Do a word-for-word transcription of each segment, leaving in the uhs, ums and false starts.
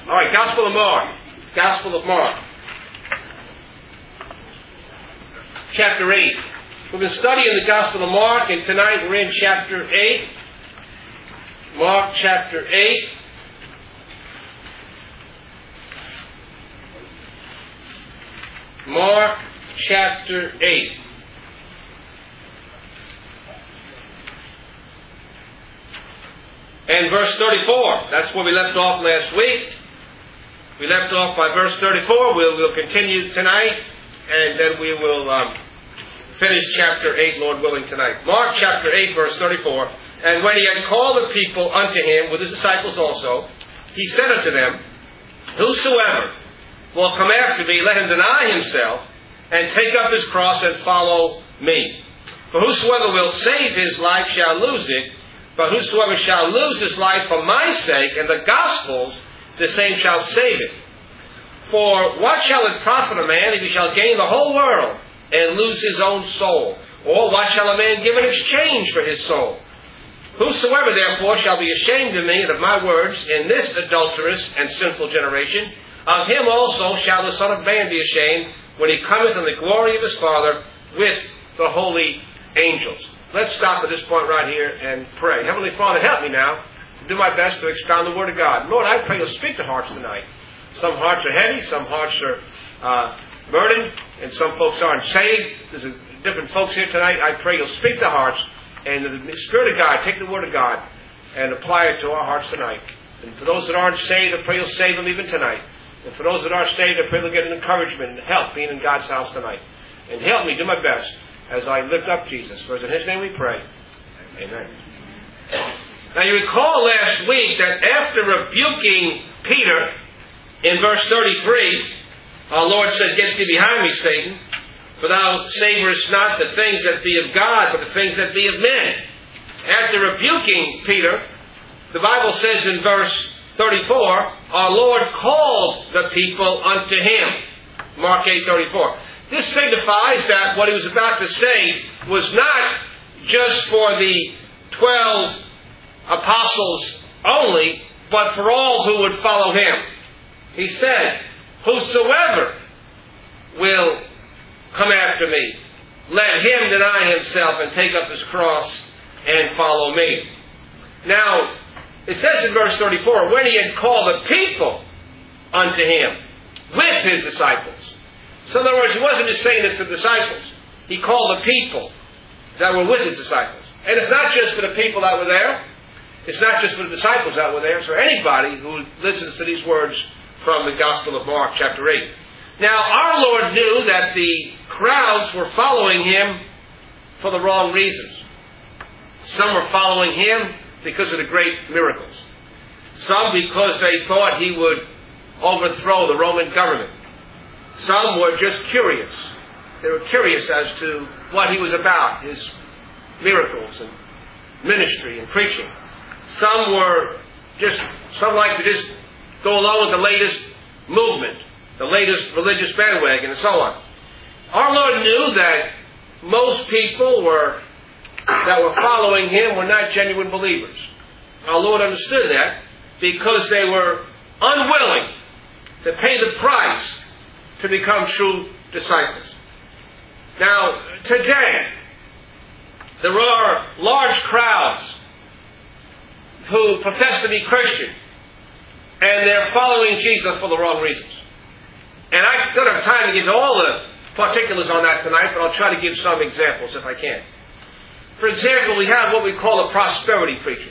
All right, Gospel of Mark. Gospel of Mark. Chapter eight. We've been studying the Gospel of Mark, and tonight we're in chapter eight. Mark chapter eight. Mark chapter eight. And verse thirty-four. That's where we left off last week. We left off by verse thirty-four. We'll, we'll continue tonight, and then we will um, finish chapter eight, Lord willing, tonight. Mark chapter eight, verse thirty-four. And when he had called the people unto him, with his disciples also, he said unto them, Whosoever will come after me, let him deny himself, and take up his cross and follow me. For whosoever will save his life shall lose it, but whosoever shall lose his life for my sake and the gospel's, the same shall save it. For what shall it profit a man if he shall gain the whole world and lose his own soul? Or what shall a man give in exchange for his soul? Whosoever therefore shall be ashamed of me and of my words in this adulterous and sinful generation, of him also shall the Son of Man be ashamed when he cometh in the glory of his Father with the holy angels. Let's stop at this point right here and pray. Heavenly Father, help me now to do my best to expound the Word of God. Lord, I pray you'll speak to hearts tonight. Some hearts are heavy, some hearts are uh, burdened, and some folks aren't saved. There's a, different folks here tonight. I pray you'll speak to hearts, and the Spirit of God, take the Word of God and apply it to our hearts tonight. And for those that aren't saved, I pray you'll save them even tonight. And for those that are saved, I pray they'll get an encouragement and help being in God's house tonight. And help me do my best as I lift up Jesus. For it's in His name we pray. Amen. Now you recall last week that after rebuking Peter in verse thirty-three, our Lord said, Get thee behind me, Satan, for thou savorest not the things that be of God, but the things that be of men. After rebuking Peter, the Bible says in verse thirty-four, our Lord called the people unto Him. Mark eight thirty-four. This signifies that what He was about to say was not just for the twelve apostles only, but for all who would follow Him. He said, Whosoever will come after me, let him deny himself and take up his cross and follow me. Now, it says in verse thirty-four, when He had called the people unto Him with His disciples. So in other words, He wasn't just saying this to the disciples. He called the people that were with His disciples. And it's not just for the people that were there. It's not just for the disciples that were there. It's for anybody who listens to these words from the Gospel of Mark, chapter eight. Now, our Lord knew that the crowds were following Him for the wrong reasons. Some were following Him because of the great miracles. Some because they thought He would overthrow the Roman government. Some were just curious. They were curious as to what He was about, His miracles and ministry and preaching. Some were just, some like to just go along with the latest movement, the latest religious bandwagon, and so on. Our Lord knew that most people were that were following Him were not genuine believers. Our Lord understood that because they were unwilling to pay the price to become true disciples. Now, today, there are large crowds who profess to be Christian, and they're following Jesus for the wrong reasons. And I don't have time to get into all the particulars on that tonight, but I'll try to give some examples if I can. For example, we have what we call the prosperity preachers.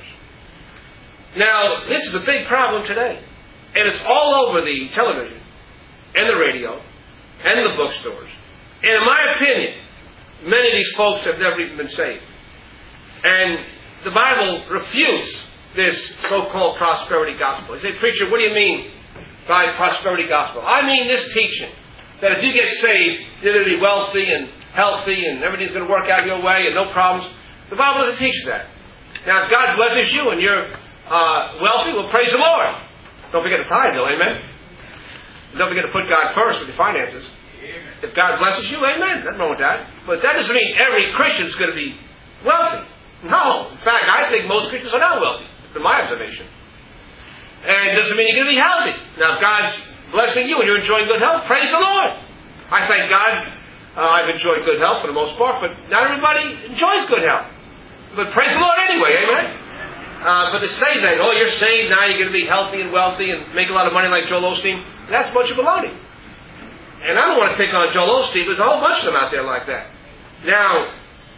Now, this is a big problem today. And it's all over the television, and the radio, and the bookstores. And in my opinion, many of these folks have never even been saved. And the Bible refutes this so-called prosperity gospel. They say, Preacher, what do you mean by prosperity gospel? I mean this teaching that if you get saved, you're going to be wealthy and healthy and everything's going to work out your way and no problems. The Bible doesn't teach that. Now, if God blesses you and you're uh, wealthy, well, praise the Lord. Don't forget to tithe, though, amen? Don't forget to put God first with your finances. If God blesses you, amen. Nothing wrong with that. But that doesn't mean every Christian is going to be wealthy. No. In fact, I think most Christians are not wealthy, in my observation. And it doesn't mean you're going to be healthy. Now, if God's blessing you and you're enjoying good health, praise the Lord. I thank God uh, I've enjoyed good health for the most part, but not everybody enjoys good health. But praise the Lord anyway, amen? Uh, but to say that, oh, you're saved, now you're going to be healthy and wealthy and make a lot of money like Joel Osteen, that's a bunch of baloney. And I don't want to pick on Joel Osteen, there's a whole bunch of them out there like that. Now,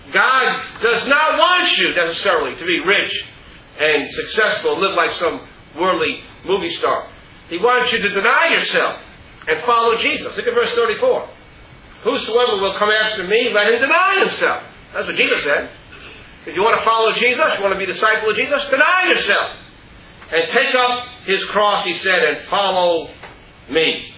God does not want you necessarily to be rich and successful, live like some worldly movie star. He wants you to deny yourself and follow Jesus. Look at verse thirty-four. Whosoever will come after me, let him deny himself. That's what Jesus said. If you want to follow Jesus, you want to be a disciple of Jesus, deny yourself. And take up his cross, he said, and follow me.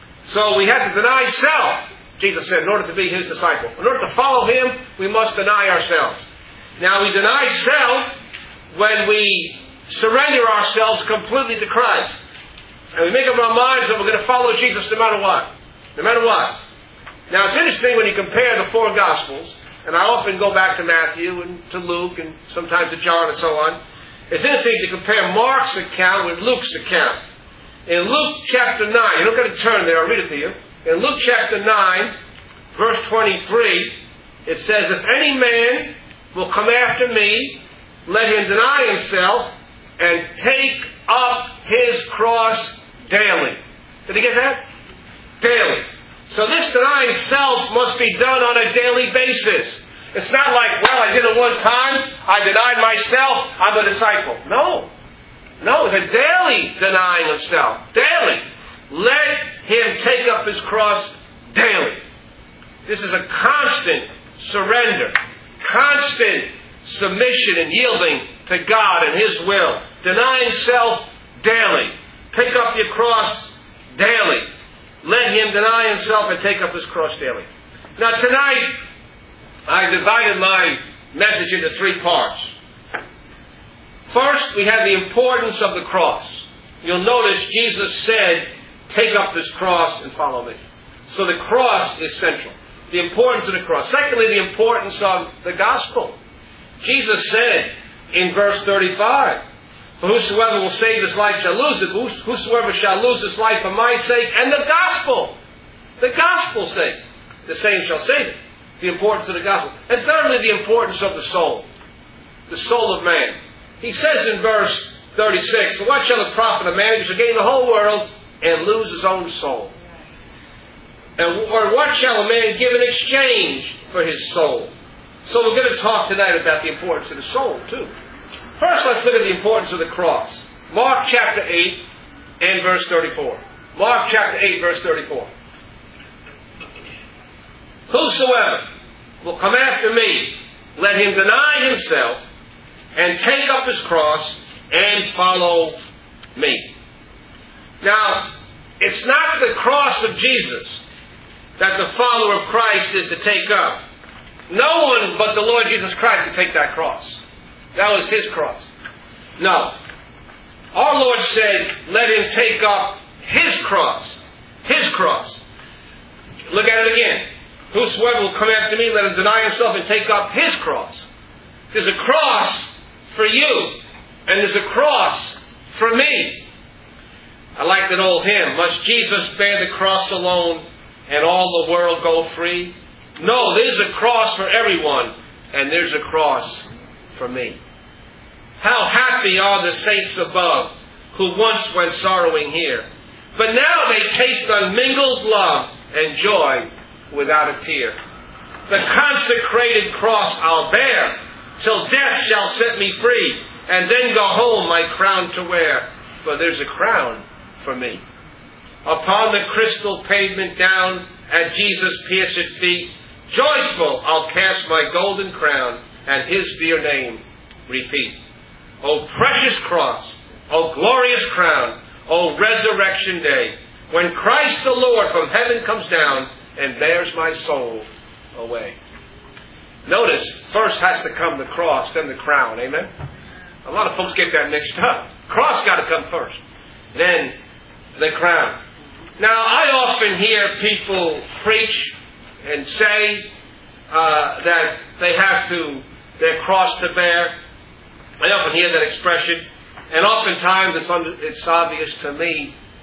So we have to deny self, Jesus said, in order to be his disciple. In order to follow him, we must deny ourselves. Now, we deny self when we surrender ourselves completely to Christ. And we make up our minds that we're going to follow Jesus no matter what. No matter what. Now, it's interesting when you compare the four Gospels, and I often go back to Matthew and to Luke and sometimes to John and so on. It's interesting to compare Mark's account with Luke's account. In Luke chapter nine, you don't got to turn there, I'll read it to you. In Luke chapter nine, verse twenty-three, it says, if any man will come after me, let him deny himself and take up his cross daily. Did you get that? Daily. So this denying self must be done on a daily basis. It's not like, well, I did it one time, I denied myself, I'm a disciple. No. No, it's a daily denying of self. Daily. Let him take up his cross daily. This is a constant surrender, constant submission and yielding to God and his will. Denying self daily. Pick up your cross daily. Let him deny himself and take up his cross daily. Now tonight, I divided my message into three parts. First, we have the importance of the cross. You'll notice Jesus said, take up this cross and follow me. So the cross is central. The importance of the cross. Secondly, the importance of the gospel. Jesus said in verse thirty-five, for whosoever will save his life shall lose it. Whosoever shall lose his life for my sake and the gospel, the gospel's sake, the same shall save it. The importance of the gospel. And thirdly, the importance of the soul. The soul of man. He says in verse thirty-six, what shall it profit a man if he shall gain the whole world and lose his own soul? And, or what shall a man give in exchange for his soul? So we're going to talk tonight about the importance of the soul too. First, let's look at the importance of the cross. Mark chapter eight and verse thirty-four. Mark chapter eight, verse thirty-four. Whosoever will come after me, let him deny himself and take up his cross and follow me. Now, it's not the cross of Jesus that the follower of Christ is to take up. No one but the Lord Jesus Christ can take that cross. That was his cross. No. Our Lord said, let him take up his cross. His cross. Look at it again. Whosoever will come after me, let him deny himself and take up his cross. There's a cross for you. And there's a cross for me. I like that old hymn. Must Jesus bear the cross alone and all the world go free? No, there's a cross for everyone. And there's a cross for me. How happy are the saints above who once went sorrowing here. But now they taste unmingled love and joy without a tear. The consecrated cross I'll bear till death shall set me free, and then go home my crown to wear, for there's a crown for me. Upon the crystal pavement down at Jesus' pierced feet, joyful I'll cast my golden crown and his dear name repeat. O precious cross, O glorious crown, O resurrection day, when Christ the Lord from heaven comes down and bears my soul away. Notice, first has to come the cross, then the crown. Amen? A lot of folks get that mixed up. Cross got to come first, then the crown. Now, I often hear people preach and say uh, that they have to, their cross to bear. I often hear that expression, and oftentimes it's, under, it's obvious to me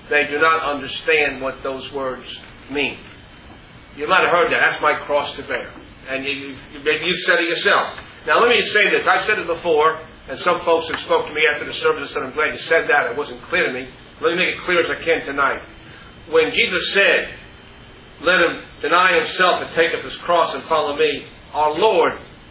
they do not understand what those words mean. You might have heard that. That's my cross to bear. And you, you, maybe you've said it yourself. Now let me just say this. I've said it before, and some folks have spoke to me after the service and said, I'm glad you said that. It wasn't clear to me. Let me make it clear as I can tonight. When Jesus said, let him deny himself and take up his cross and follow me, our Lord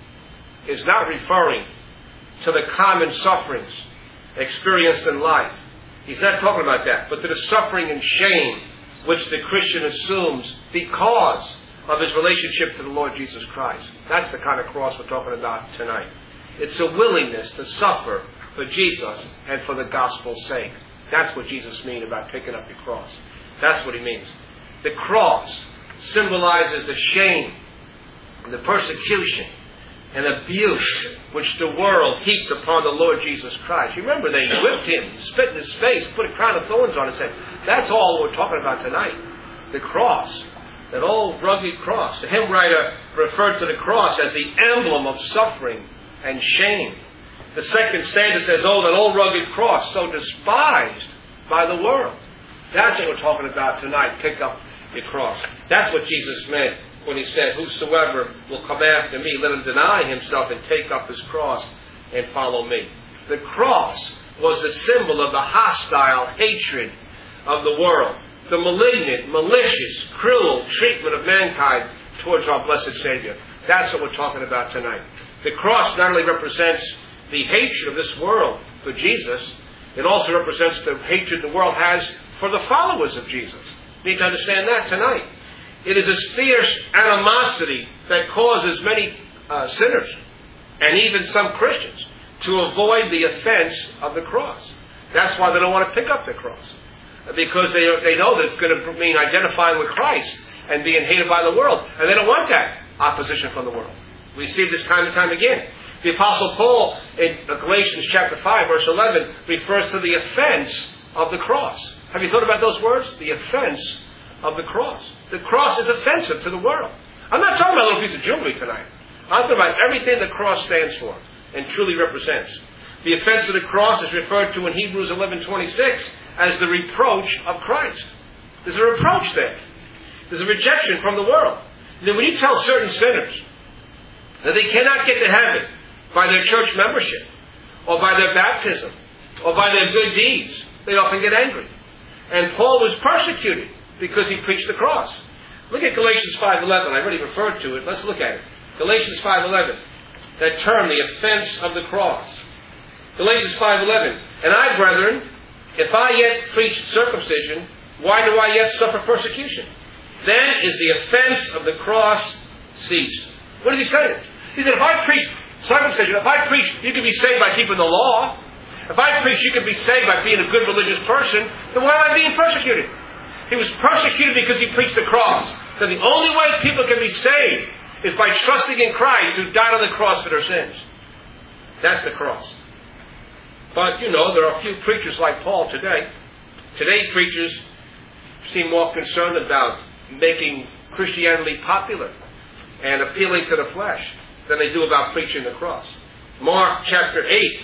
is not referring to the common sufferings experienced in life. He's not talking about that, but to the suffering and shame which the Christian assumes because of his relationship to the Lord Jesus Christ. That's the kind of cross we're talking about tonight. It's a willingness to suffer for Jesus and for the gospel's sake. That's what Jesus means about picking up your cross. That's what he means. The cross symbolizes the shame, the persecution, and abuse which the world heaped upon the Lord Jesus Christ. You remember, they whipped him, spit in his face, put a crown of thorns on his head. That's all we're talking about tonight. The cross. That old rugged cross. The hymn writer referred to the cross as the emblem of suffering and shame. The second stanza says, oh, that old rugged cross, so despised by the world. That's what we're talking about tonight. Pick up your cross. That's what Jesus meant when he said, whosoever will come after me, let him deny himself and take up his cross and follow me. The cross was the symbol of the hostile hatred of the world, the malignant, malicious, cruel treatment of mankind towards our blessed Savior. That's what we're talking about tonight. The cross not only represents the hatred of this world for Jesus, it also represents the hatred the world has for the followers of Jesus. You need to understand that tonight. It is this fierce animosity that causes many uh, sinners, and even some Christians, to avoid the offense of the cross. That's why they don't want to pick up the cross. Because they, they know that it's going to mean identifying with Christ and being hated by the world. And they don't want that opposition from the world. We see this time and time again. The Apostle Paul in Galatians chapter five, verse eleven, refers to the offense of the cross. Have you thought about those words? The offense of the cross. The cross is offensive to the world. I'm not talking about a little piece of jewelry tonight. I'm talking about everything the cross stands for and truly represents. The offense of the cross is referred to in Hebrews eleven twenty-six as the reproach of Christ. There's a reproach there. There's a rejection from the world. And then when you tell certain sinners that they cannot get to heaven by their church membership, or by their baptism, or by their good deeds, they often get angry. And Paul was persecuted because he preached the cross. Look at Galatians five eleven. I already referred to it. Let's look at it. Galatians five eleven. That term, the offense of the cross. Galatians five eleven. And I, brethren, if I yet preach circumcision, why do I yet suffer persecution? Then is the offense of the cross ceased. What is he saying? He said, if I preach circumcision, if I preach you can be saved by keeping the law, if I preach you can be saved by being a good religious person, then why am I being persecuted? He was persecuted because he preached the cross. That the only way people can be saved is by trusting in Christ who died on the cross for their sins. That's the cross. But, you know, there are a few preachers like Paul today. Today, preachers seem more concerned about making Christianity popular and appealing to the flesh than they do about preaching the cross. Mark chapter eight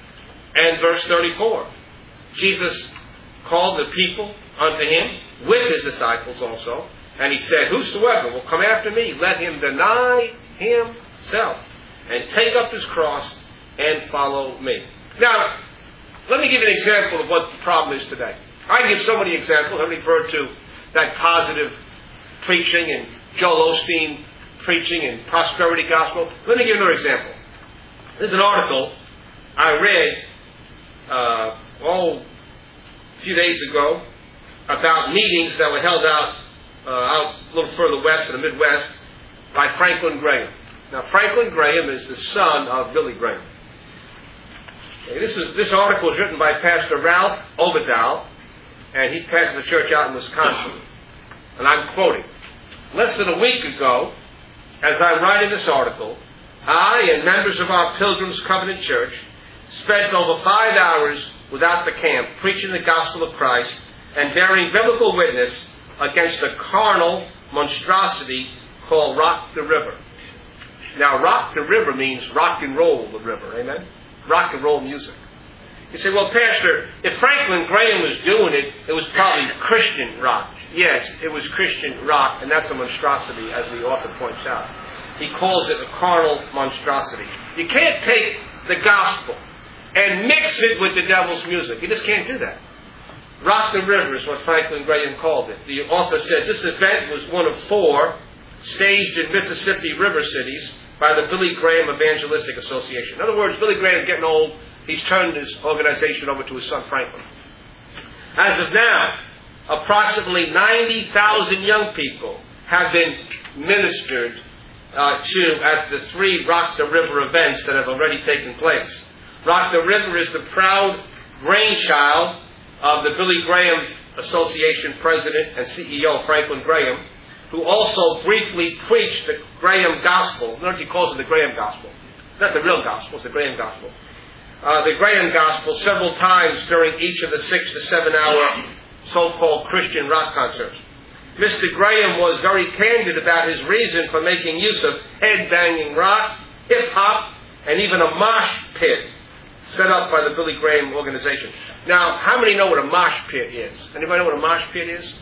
and verse thirty-four. Jesus called the people unto him, with his disciples also, and he said, whosoever will come after me, let him deny himself and take up his cross and follow me. Now, let me give you an example of what the problem is today. I give so many examples. I referred to that positive preaching and Joel Osteen preaching and prosperity gospel. Let me give you another example. There's an article I read uh, oh, a few days ago about meetings that were held out, uh, out a little further west in the Midwest by Franklin Graham. Now, Franklin Graham is the son of Billy Graham. Okay, this is this article was written by Pastor Ralph Oberdahl, and he pastors a church out in Wisconsin. And I'm quoting, less than a week ago, as I'm writing this article, I and members of our Pilgrim's Covenant Church spent over five hours without the camp preaching the gospel of Christ and bearing biblical witness against a carnal monstrosity called Rock the River. Now, Rock the River means rock and roll the river, amen? Rock and roll music. You say, well, Pastor, if Franklin Graham was doing it, it was probably Christian rock. Yes, it was Christian rock, and that's a monstrosity, as the author points out. He calls it a carnal monstrosity. You can't take the gospel and mix it with the devil's music. You just can't do that. Rock the River is what Franklin Graham called it. The author says this event was one of four staged in Mississippi river cities by the Billy Graham Evangelistic Association. In other words, Billy Graham's getting old. He's turned his organization over to his son Franklin. As of now, approximately ninety thousand young people have been ministered uh, to at the three Rock the River events that have already taken place. Rock the River is the proud brainchild of the Billy Graham Association president and C E O Franklin Graham, who also briefly preached the Graham Gospel. Notice he calls it the Graham Gospel. It's not the real Gospel, it's the Graham Gospel. Uh, the Graham Gospel several times during each of the six to seven hour so-called Christian rock concerts. Mister Graham was very candid about his reason for making use of head-banging rock, hip-hop, and even a mosh pit set up by the Billy Graham organization. Now, how many know what a mosh pit is? Anybody know what a mosh pit is?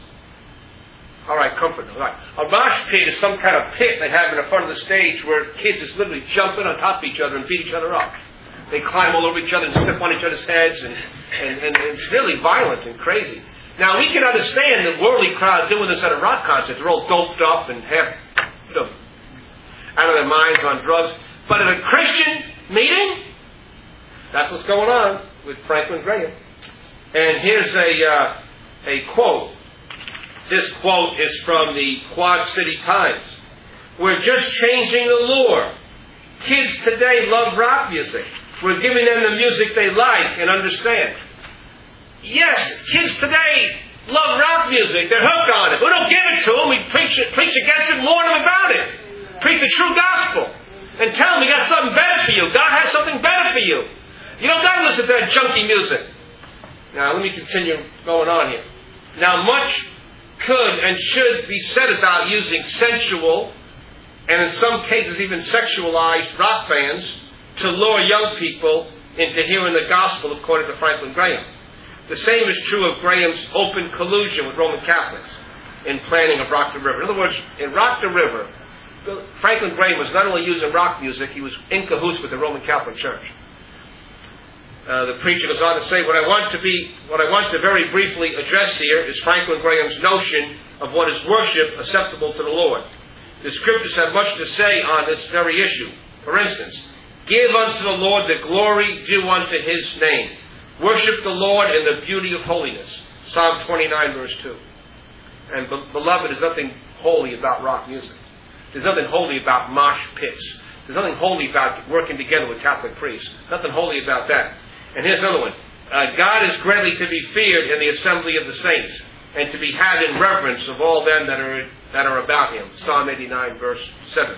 All right, comfort. All right. A mosh pit is some kind of pit they have in the front of the stage where kids just literally jump in on top of each other and beat each other up. They climb all over each other and step on each other's heads, and, and, and it's really violent and crazy. Now, we can understand the worldly crowd doing this at a rock concert. They're all doped up and half, you know, out of their minds on drugs. But at a Christian meeting, that's what's going on with Franklin Graham. And here's a, uh, a quote. This quote is from the Quad City Times. We're just changing the lure. Kids today love rock music. We're giving them the music they like and understand. Yes, kids today love rock music. They're hooked on it. We don't give it to them. We preach it, preach against it, warn them about it. Preach the true gospel. And tell them you got something better for you. God has something better for you. You don't got to listen to that junky music. Now, let me continue going on here. Now, much could and should be said about using sensual and in some cases even sexualized rock bands to lure young people into hearing the gospel according to Franklin Graham. The same is true of Graham's open collusion with Roman Catholics in planning of Rock the River. In other words, in Rock the River, Franklin Graham was not only using rock music, he was in cahoots with the Roman Catholic Church. Uh, the preacher goes on to say, what I want to be, what I want to very briefly address here is Franklin Graham's notion of what is worship acceptable to the Lord. The scriptures have much to say on this very issue. For instance, give unto the Lord the glory due unto his name. Worship the Lord in the beauty of holiness. Psalm twenty-nine, verse two. And be- beloved, there's nothing holy about rock music. There's nothing holy about mosh pits. There's nothing holy about working together with Catholic priests. Nothing holy about that. And here's another one. Uh, God is greatly to be feared in the assembly of the saints, and to be had in reverence of all them that are that are about him. Psalm eighty-nine, verse seven.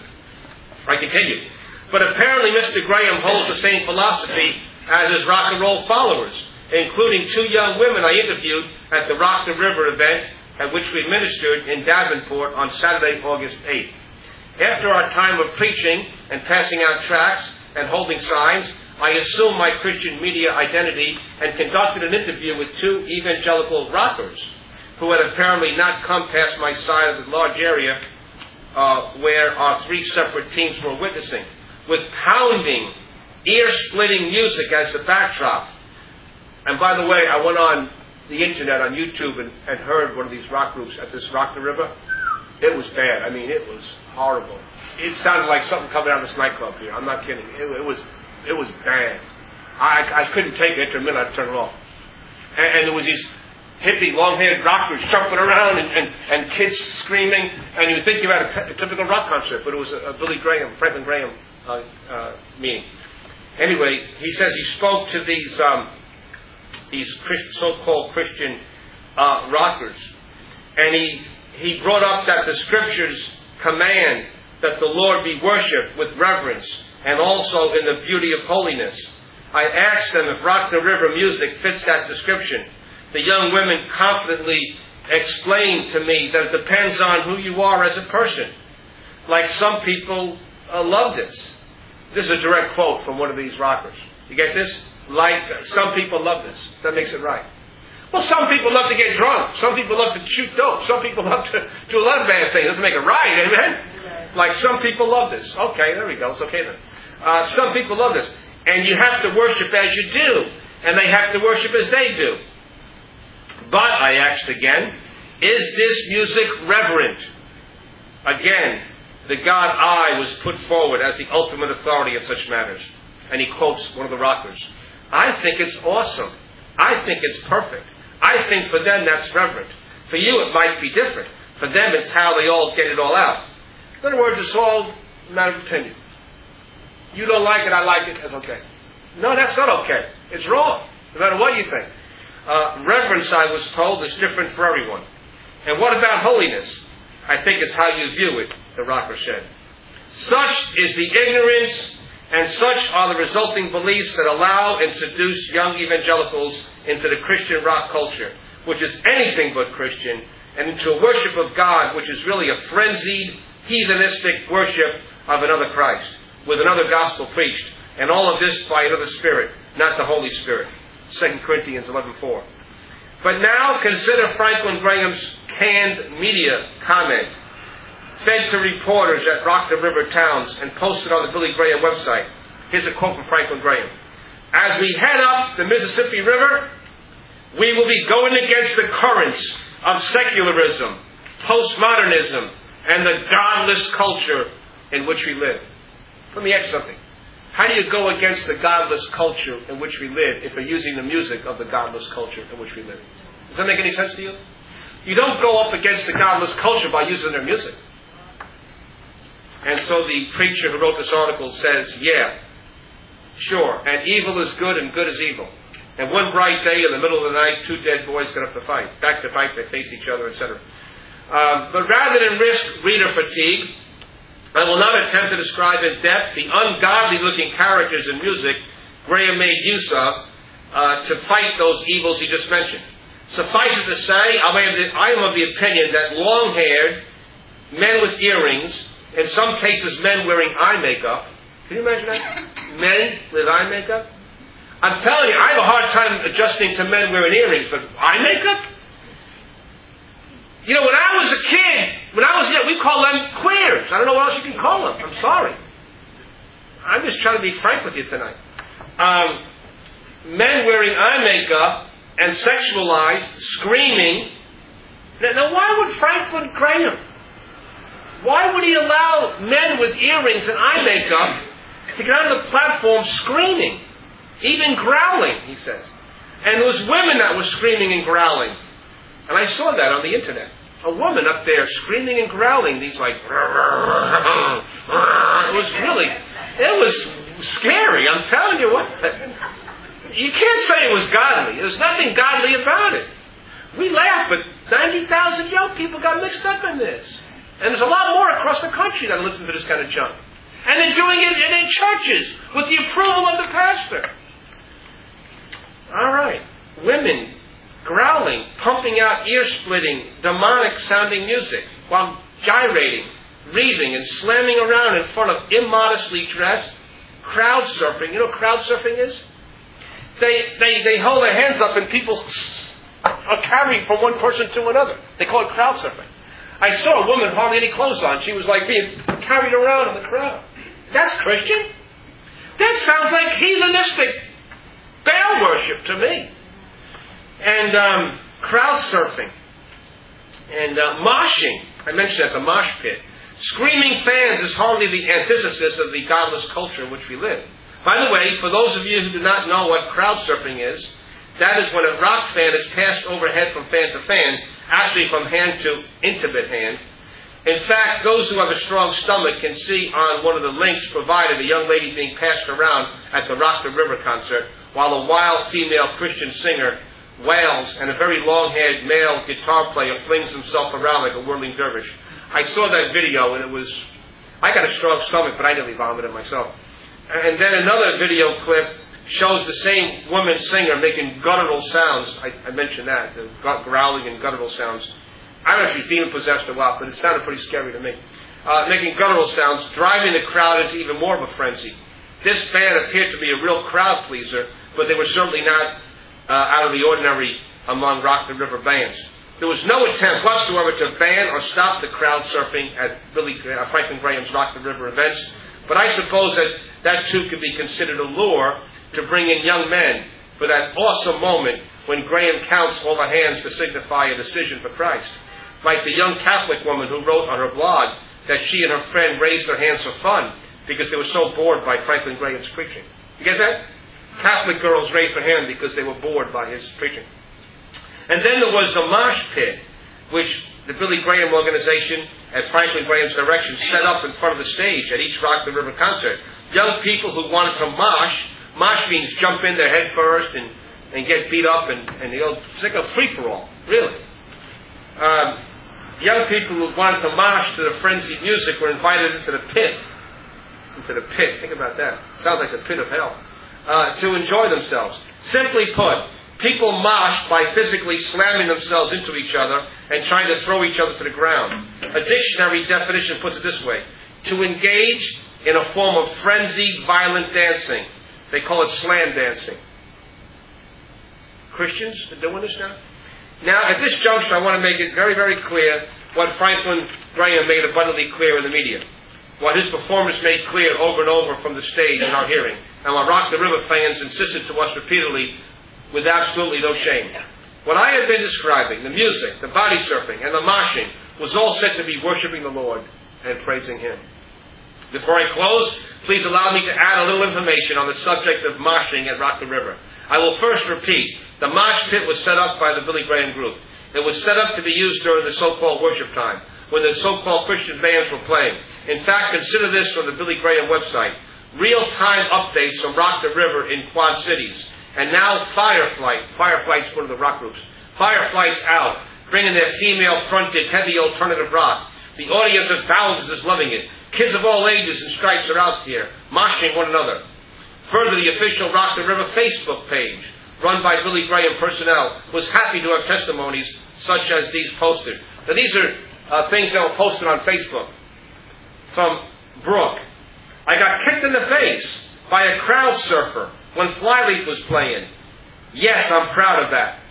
I continue. But apparently Mister Graham holds the same philosophy as his rock and roll followers, including two young women I interviewed at the Rock the River event at which we ministered in Davenport on Saturday, August eighth. After our time of preaching and passing out tracts and holding signs, I assumed my Christian media identity and conducted an interview with two evangelical rockers who had apparently not come past my side of the large area uh, where our three separate teams were witnessing, with pounding, ear-splitting music as the backdrop. And by the way, I went on the internet, on YouTube, and, and heard one of these rock groups at this Rock the River. It was bad. I mean, it was horrible. It sounded like something coming out of this nightclub here. I'm not kidding. It, it was it was bad. I, I couldn't take it. After a minute, I'd turn it off. And, and there was these hippie, long-haired rockers jumping around and, and, and kids screaming. And you would think you were at a, t- a typical rock concert, but it was a, a Billy Graham, Franklin Graham uh, uh, meeting. Anyway, he says he spoke to these um, these Christ, so-called Christian uh, rockers, and he he brought up that the Scriptures command that the Lord be worshipped with reverence and also in the beauty of holiness. I asked them if Rock the River music fits that description. The young women confidently explained to me that it depends on who you are as a person. Like some people uh, love this. This is a direct quote from one of these rockers. You get this? like some people love this. That makes it right. Well, some people love to get drunk. Some people love to shoot dope. Some people love to do a lot of bad things. Doesn't make it right, amen? Like some people love this. Okay, there we go. It's okay then. Uh, some people love this. And you have to worship as you do. And they have to worship as they do. But, I asked again, is this music reverent? Again, the God I was put forward as the ultimate authority in such matters. And he quotes one of the rockers. I think it's awesome. I think it's perfect. I think for them that's reverent. For you it might be different. For them it's how they all get it all out. In other words, it's all a matter of opinion. You don't like it, I like it, that's okay. No, that's not okay. It's wrong, no matter what you think. Uh, reverence, I was told, is different for everyone. And what about holiness? I think it's how you view it, the rocker said. Such is the ignorance and such are the resulting beliefs that allow and seduce young evangelicals into the Christian rock culture, which is anything but Christian, and into a worship of God, which is really a frenzied, heathenistic worship of another Christ, with another gospel preached, and all of this by another Spirit, not the Holy Spirit. Second Corinthians eleven four. But now consider Franklin Graham's canned media comment, fed to reporters at Rock the River Towns and posted on the Billy Graham website. Here's a quote from Franklin Graham. As we head up the Mississippi River, we will be going against the currents of secularism, postmodernism, and the godless culture in which we live. Let me ask you something. How do you go against the godless culture in which we live if we're using the music of the godless culture in which we live? Does that make any sense to you? You don't go up against the godless culture by using their music. And so the preacher who wrote this article says, yeah, sure, and evil is good and good is evil. And one bright day in the middle of the night, two dead boys got up to fight. Back to fight, they faced each other, et cetera. Um, but rather than risk reader fatigue, I will not attempt to describe in depth the ungodly-looking characters in music Graham made use of uh, to fight those evils he just mentioned. Suffice it to say, I am of the opinion that long-haired men with earrings, in some cases men wearing eye makeup, can you imagine that? Men with eye makeup? I'm telling you, I have a hard time adjusting to men wearing earrings, but eye makeup? You know, when I was a kid, when I was young, we call them queers. I don't know what else you can call them. I'm sorry. I'm just trying to be frank with you tonight. Um, men wearing eye makeup and sexualized, screaming. Now, now, why would Franklin Graham? Why would he allow men with earrings and eye makeup to get on the platform screaming, even growling, he says. And there was women that were screaming and growling. And I saw that on the internet. A woman up there screaming and growling, these like, it was really, it was scary, I'm telling you what. You can't say it was godly. There's nothing godly about it. We laugh, but ninety thousand young people got mixed up in this. And there's a lot more across the country that listen to this kind of junk. And they're doing it in their churches with the approval of the pastor. All right. Women growling, pumping out ear-splitting, demonic-sounding music while gyrating, wreathing, and slamming around in front of immodestly dressed, crowd surfing. You know what crowd surfing is? They, they, they hold their hands up and people are carried from one person to another. They call it crowd surfing. I saw a woman hardly any clothes on. She was like being carried around in the crowd. That's Christian? That sounds like heathenistic Baal worship to me. And um, crowd surfing. And uh, moshing. I mentioned that, the mosh pit. Screaming fans is hardly the antithesis of the godless culture in which we live. By the way, for those of you who do not know what crowd surfing is, that is when a rock fan is passed overhead from fan to fan, actually from hand to intimate hand. In fact, those who have a strong stomach can see on one of the links provided a young lady being passed around at the Rock the River concert, while a wild female Christian singer wails and a very long-haired male guitar player flings himself around like a whirling dervish. I saw that video and it was, I got a strong stomach, but I nearly vomited myself. And then another video clip shows the same woman singer making guttural sounds. I, I mentioned that, the growling and guttural sounds. I don't know if she's demon-possessed or what, but it sounded pretty scary to me. Uh, making guttural sounds, driving the crowd into even more of a frenzy. This fan appeared to be a real crowd pleaser, but they were certainly not uh, out of the ordinary among Rock the River bands. There was no attempt whatsoever to ban or stop the crowd surfing at Billy uh, Franklin Graham's Rock the River events, but I suppose that that too could be considered a lure to bring in young men for that awesome moment when Graham counts all the hands to signify a decision for Christ. Like the young Catholic woman who wrote on her blog that she and her friend raised their hands for fun because they were so bored by Franklin Graham's preaching. You get that? Catholic girls raised their hand because they were bored by his preaching. And then there was the mosh pit, which the Billy Graham organization at Franklin Graham's direction set up in front of the stage at each Rock the River concert. Young people who wanted to mosh, mosh means jump in there head first and, and get beat up, and, and you know, it's like a free-for-all, really. Um, young people who wanted to mosh to the frenzied music were invited into the pit. Into the pit. Think about that. Sounds like the pit of hell. Uh, to enjoy themselves. Simply put, people moshed by physically slamming themselves into each other and trying to throw each other to the ground. A dictionary definition puts it this way: to engage in a form of frenzied, violent dancing. They call it slam dancing. Christians are doing this now? Now, at this juncture, I want to make it very, very clear what Franklin Graham made abundantly clear in the media. What his performance made clear over and over from the stage in our hearing. And what Rock the River fans insisted to us repeatedly with absolutely no shame. What I have been describing, the music, the body surfing, and the moshing, was all said to be worshiping the Lord and praising Him. Before I close, please allow me to add a little information on the subject of moshing at Rock the River. I will first repeat, the mosh pit was set up by the Billy Graham group. It was set up to be used during the so-called worship time, when the so-called Christian bands were playing. In fact, consider this from the Billy Graham website. Real-time updates from Rock the River in Quad Cities. And now Fireflight. Fireflight's one of the rock groups. Fireflight's out, bringing their female-fronted, heavy alternative rock. The audience of thousands is loving it. Kids of all ages and stripes are out here, moshing one another. Further, the official Rock the River Facebook page, run by Billy Graham personnel, was happy to have testimonies such as these posted. Now, these are uh, things that were posted on Facebook. From Brooke. I got kicked in the face by a crowd surfer when Flyleaf was playing. Yes, I'm proud of that.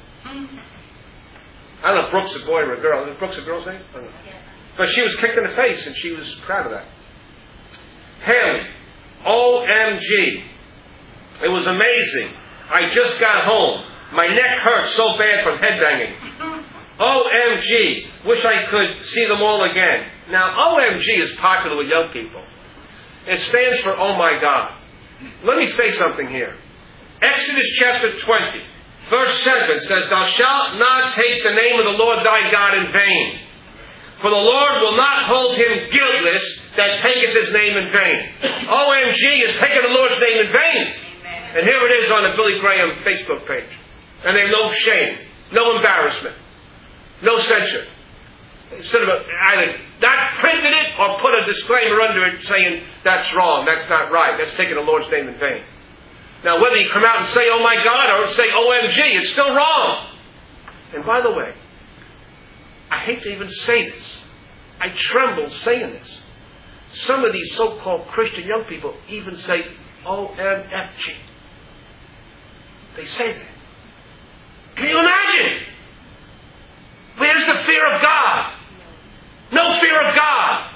I don't know if Brooke's a boy or a girl. Is Brooke's a girl's name? I don't know. But she was kicked in the face and she was proud of that. Haley. O M G. It was amazing. I just got home. My neck hurts so bad from headbanging. O M G. Wish I could see them all again. Now, O M G is popular with young people. It stands for Oh My God. Let me say something here. Exodus chapter twenty, verse seven says, Thou shalt not take the name of the Lord thy God in vain. For the Lord will not hold him guiltless that taketh his name in vain. O M G is taking the Lord's name in vain. Amen. And here it is on the Billy Graham Facebook page. And there's no shame, no embarrassment, no censure. Instead of either not printed it or put a disclaimer under it saying, that's wrong, that's not right, that's taking the Lord's name in vain. Now, whether you come out and say, oh my God, or say, O M G, it's still wrong. And by the way, I hate to even say this. I tremble saying this. Some of these so-called Christian young people even say O M F G. They say that. Can you imagine? Where's the fear of God? No fear of God.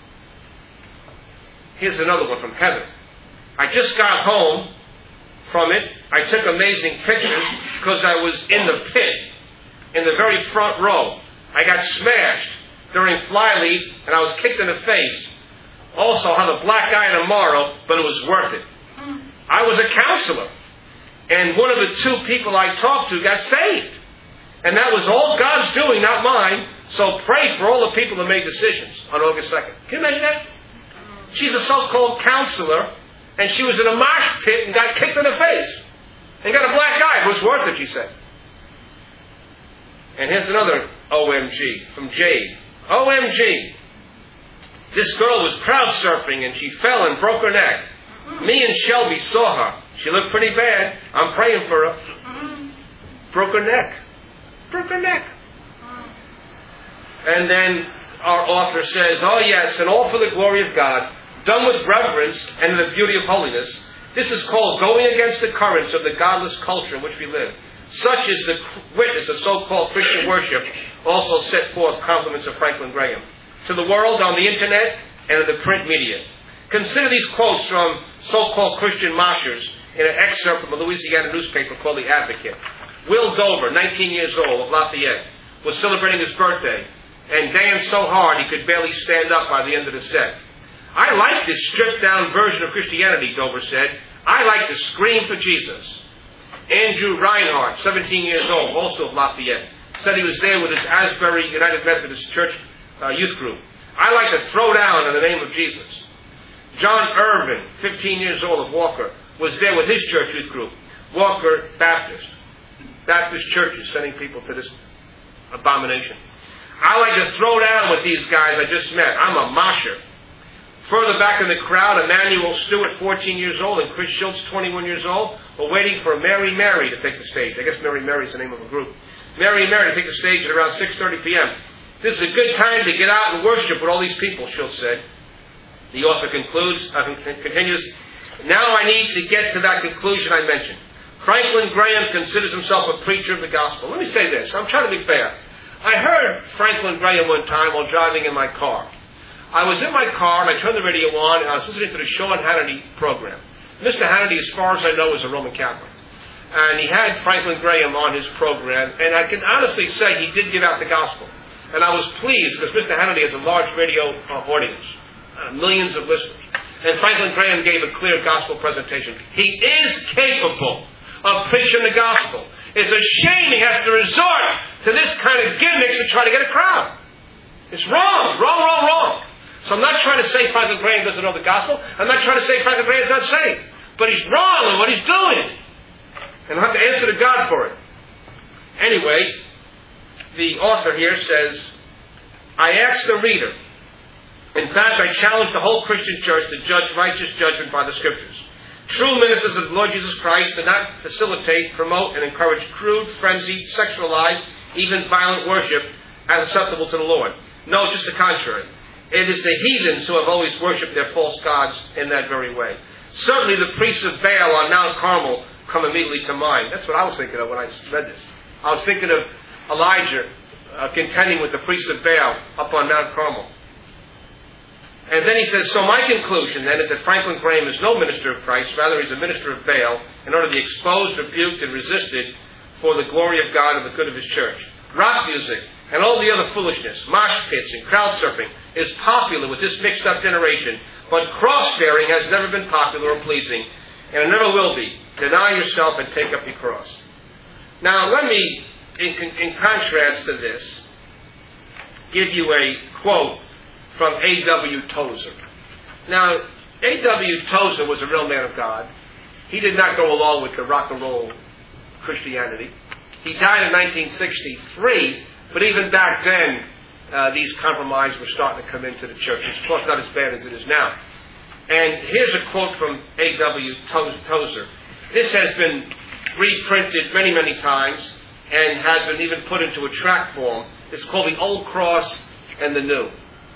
Here's another one from Heather. I just got home from it. I took amazing pictures because I was in the pit, in the very front row. I got smashed during Flyleaf and I was kicked in the face. Also, I'll have a black eye tomorrow, but it was worth it. I was a counselor. And one of the two people I talked to got saved. And that was all God's doing, not mine. So pray for all the people that made decisions on August second. Can you imagine that? She's a so-called counselor, and she was in a mosh pit and got kicked in the face. And got a black eye. It was worth it, she said. And here's another O M G from Jade. O M G. This girl was crowd surfing and she fell and broke her neck. Me and Shelby saw her. She looked pretty bad. I'm praying for her. Broke her neck. Broke her neck. And then our author says, oh yes, and all for the glory of God, done with reverence and in the beauty of holiness, This is called going against the currents of the godless culture in which we live. Such is the witness of so-called Christian worship, also set forth compliments of Franklin Graham to the world on the internet and in the print media. Consider these quotes from so-called Christian moshers in an excerpt from a Louisiana newspaper called The Advocate. Will Dover, nineteen years old, of Lafayette, was celebrating his birthday and danced so hard he could barely stand up by the end of the set. I like this stripped-down version of Christianity, Dover said. I like to scream for Jesus. Andrew Reinhardt, seventeen years old, also of Lafayette, said he was there with his Asbury United Methodist Church uh, youth group. I like to throw down in the name of Jesus. John Irvin, fifteen years old, of Walker, was there with his church youth group, Walker Baptist. Baptist churches sending people to this abomination. I like to throw down with these guys I just met. I'm a mosher. Further back in the crowd, Emmanuel Stewart, fourteen years old, and Chris Schultz, twenty-one years old, were waiting for Mary Mary to take the stage. I guess Mary Mary is the name of a group. Mary Mary to take the stage at around six thirty p.m. This is a good time to get out and worship with all these people, Schultz said. The author concludes, uh, continues, now I need to get to that conclusion I mentioned. Franklin Graham considers himself a preacher of the gospel. Let me say this. I'm trying to be fair. I heard Franklin Graham one time while driving in my car. I was in my car and I turned the radio on and I was listening to the Sean Hannity program. Mister Hannity, as far as I know, is a Roman Catholic. And he had Franklin Graham on his program, and I can honestly say he did give out the gospel. And I was pleased because Mister Hannity has a large radio uh, audience, uh, millions of listeners. And Franklin Graham gave a clear gospel presentation. He is capable of preaching the gospel. It's a shame he has to resort to this kind of gimmicks to try to get a crowd. It's wrong, wrong, wrong, wrong. So I'm not trying to say Franklin Graham doesn't know the gospel. I'm not trying to say Franklin Graham's not saved. But he's wrong in what he's doing. And I'll have to answer to God for it. Anyway, the author here says, I ask the reader, in fact, I challenge the whole Christian church to judge righteous judgment by the Scriptures. True ministers of the Lord Jesus Christ do not facilitate, promote, and encourage crude, frenzied, sexualized, even violent worship as acceptable to the Lord. No, just the contrary. It is the heathens who have always worshipped their false gods in that very way. Certainly the priests of Baal on Mount Carmel come immediately to mind. That's what I was thinking of when I read this. I was thinking of Elijah uh, contending with the priests of Baal up on Mount Carmel. And then he says, so my conclusion then is that Franklin Graham is no minister of Christ, rather he's a minister of Baal, in order to be exposed, rebuked, and resisted for the glory of God and the good of his church. Rock music and all the other foolishness, mosh pits and crowd surfing is popular with this mixed up generation, but cross-bearing has never been popular or pleasing, and it never will be. Deny yourself and take up your cross. Now let me, in, in contrast to this, give you a quote from A W Tozer. Now, A W Tozer was a real man of God. He did not go along with the rock and roll Christianity. He died in nineteen sixty-three, but even back then, uh, these compromises were starting to come into the church. It's of course not as bad as it is now. And here's a quote from A W Tozer. This has been reprinted many, many times and has been even put into a tract form. It's called The Old Cross and the New.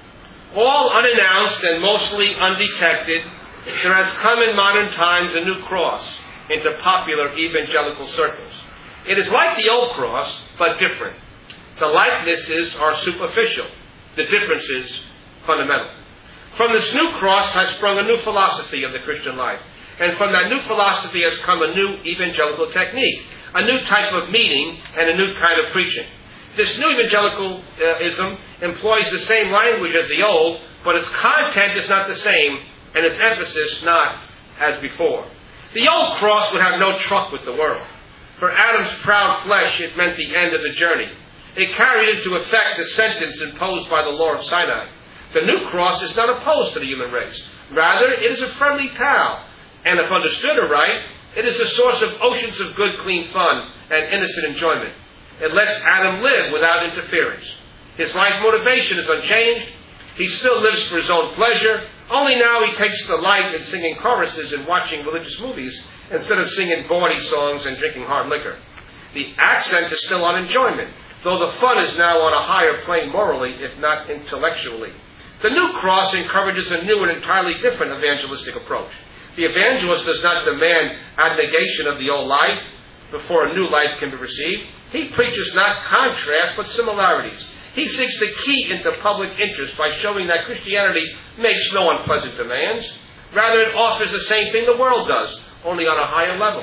All unannounced and mostly undetected, there has come in modern times a new cross into popular evangelical circles. It is like the old cross, but different. The likenesses are superficial. The difference is fundamental. From this new cross has sprung a new philosophy of the Christian life. And from that new philosophy has come a new evangelical technique, a new type of meeting, and a new kind of preaching. This new evangelicalism employs the same language as the old, but its content is not the same, and its emphasis not as before. The old cross would have no truck with the world. For Adam's proud flesh, it meant the end of the journey. It carried into effect the sentence imposed by the law of Sinai. The new cross is not opposed to the human race. Rather, it is a friendly pal. And if understood aright, it is the source of oceans of good, clean fun and innocent enjoyment. It lets Adam live without interference. His life motivation is unchanged. He still lives for his own pleasure. Only now he takes delight in singing choruses and watching religious movies instead of singing bawdy songs and drinking hard liquor. The accent is still on enjoyment, though the fun is now on a higher plane morally, if not intellectually. The new cross encourages a new and entirely different evangelistic approach. The evangelist does not demand abnegation of the old life before a new life can be received. He preaches not contrast, but similarities. He seeks to key into public interest by showing that Christianity makes no unpleasant demands. Rather, it offers the same thing the world does, only on a higher level.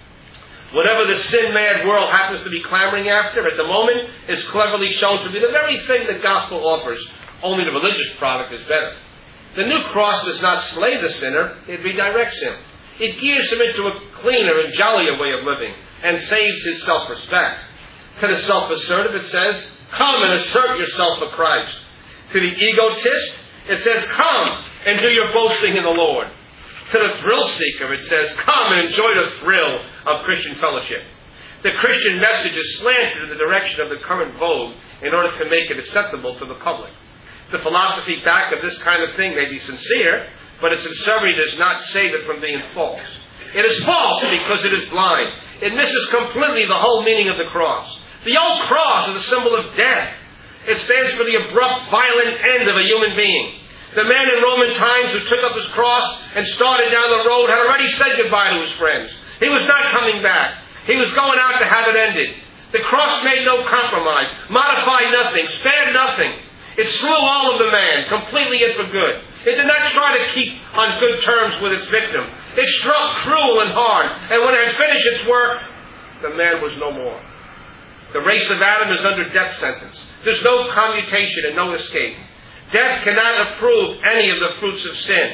Whatever the sin-mad world happens to be clamoring after at the moment is cleverly shown to be the very thing the gospel offers, only the religious product is better. The new cross does not slay the sinner, it redirects him. It gears him into a cleaner and jollier way of living and saves his self-respect. To the self-assertive it says, come and assert yourself for Christ. To the egotist it says, come and do your boasting in the Lord. To the thrill seeker it says, come and enjoy the thrill of Christian fellowship. The Christian message is slanted in the direction of the current vogue in order to make it acceptable to the public. The philosophy back of this kind of thing may be sincere, but its sincerity does not save it from being false. It is false because it is blind. It misses completely the whole meaning of the cross. The old cross is a symbol of death. It stands for the abrupt, violent end of a human being. The man in Roman times who took up his cross and started down the road had already said goodbye to his friends. He was not coming back. He was going out to have it ended. The cross made no compromise, modified nothing, spared nothing. It slew all of the man, completely and for good. It did not try to keep on good terms with its victim. It struck cruel and hard, and when it had finished its work, the man was no more. The race of Adam is under death sentence. There's no commutation and no escape. Death cannot approve any of the fruits of sin,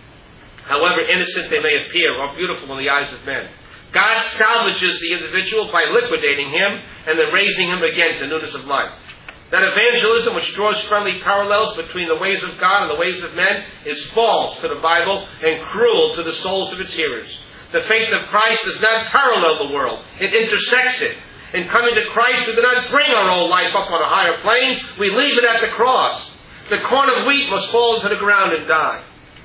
however innocent they may appear or beautiful in the eyes of men. God salvages the individual by liquidating him and then raising him again to newness of life. That evangelism, which draws friendly parallels between the ways of God and the ways of men, is false to the Bible and cruel to the souls of its hearers. The faith of Christ does not parallel the world. It intersects it. In coming to Christ, we do not bring our old life up on a higher plane. We leave it at the cross. The corn of wheat must fall into the ground and die.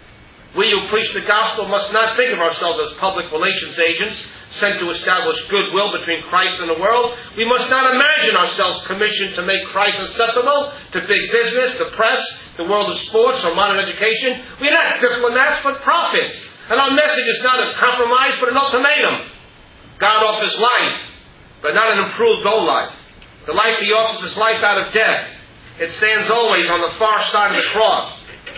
We who preach the gospel must not think of ourselves as public relations agents sent to establish goodwill between Christ and the world. We must not imagine ourselves commissioned to make Christ acceptable to big business, the press, the world of sports, or modern education. We are not diplomats, but prophets. And our message is not a compromise, but an ultimatum. God offers life, but not an improved old life. The life He offers is life out of death. It stands always on the far side of the cross.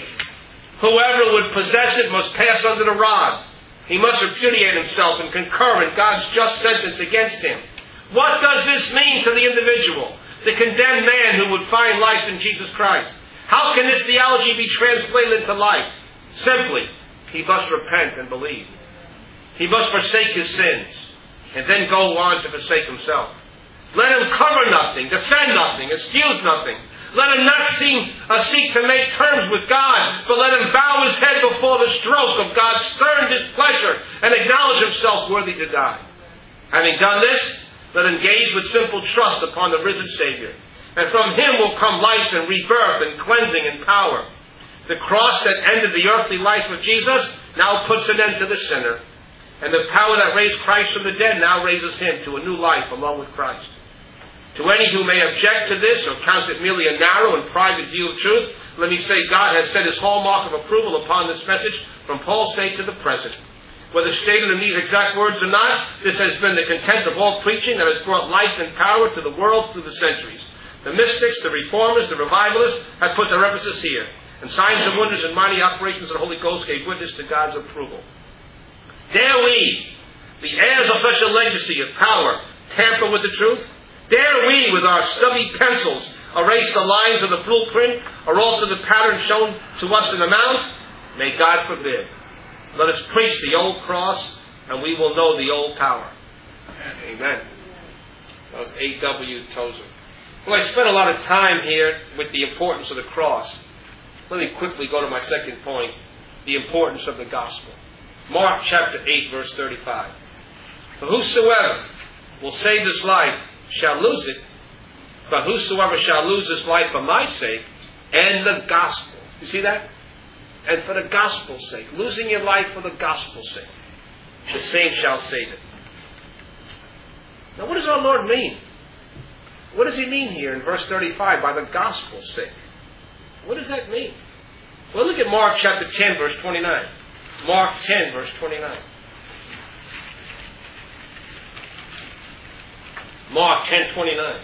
Whoever would possess it must pass under the rod. He must repudiate himself and concur in God's just sentence against him. What does this mean to the individual, the condemned man who would find life in Jesus Christ? How can this theology be translated into life? Simply, he must repent and believe. He must forsake his sins and then go on to forsake himself. Let him cover nothing, defend nothing, excuse nothing. Let him not seem, uh, seek to make terms with God, but let him bow his head before the stroke of God's stern displeasure and acknowledge himself worthy to die. Having done this, let him gaze with simple trust upon the risen Savior. And from Him will come life and rebirth and cleansing and power. The cross that ended the earthly life of Jesus now puts an end to the sinner. And the power that raised Christ from the dead now raises him to a new life along with Christ. To any who may object to this or count it merely a narrow and private view of truth, let me say God has set His hallmark of approval upon this message from Paul's day to the present. Whether stated in these exact words or not, this has been the content of all preaching that has brought life and power to the world through the centuries. The mystics, the reformers, the revivalists have put their emphasis here, and signs and wonders and mighty operations of the Holy Ghost gave witness to God's approval. Dare we, the heirs of such a legacy of power, tamper with the truth? Dare we, with our stubby pencils, erase the lines of the blueprint or alter the pattern shown to us in the Mount? May God forbid. Let us preach the old cross, and we will know the old power. Amen. That was A W Tozer. Well, I spent a lot of time here with the importance of the cross. Let me quickly go to my second point, the importance of the gospel. Mark chapter eight, verse thirty-five. For whosoever will save his life shall lose it, but whosoever shall lose his life for my sake and the gospel. You see that? And for the gospel's sake. Losing your life for the gospel's sake. The same shall save it. Now what does our Lord mean? What does He mean here in verse thirty-five, by the gospel's sake? What does that mean? Well, look at Mark chapter ten, verse twenty-nine. Mark ten, verse twenty-nine. Mark ten, twenty-nine.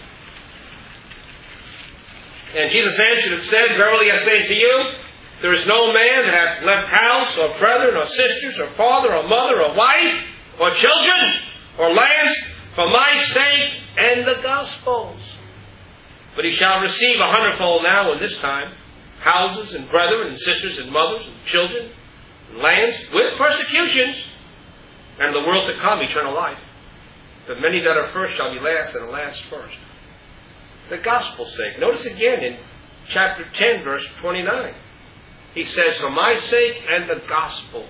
And Jesus answered and said, Verily I say to you, there is no man that hath left house, or brethren, or sisters, or father, or mother, or wife, or children, or lands, for my sake and the gospel's. But he shall receive a hundredfold now in this time, houses, and brethren, and sisters, and mothers, and children, and lands, with persecutions, and the world to come, eternal life. But many that are first shall be last, and the last first. The gospel's sake. Notice again in chapter ten, verse twenty-nine. He says, for my sake and the gospel's.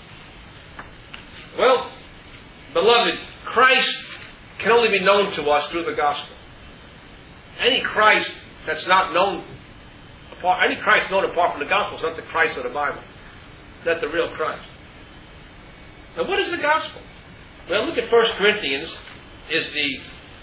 Well, beloved, Christ can only be known to us through the gospel. Any Christ that's not known, apart, any Christ known apart from the gospel is not the Christ of the Bible. Not the real Christ. Now what is the gospel? Well, look at First Corinthians is the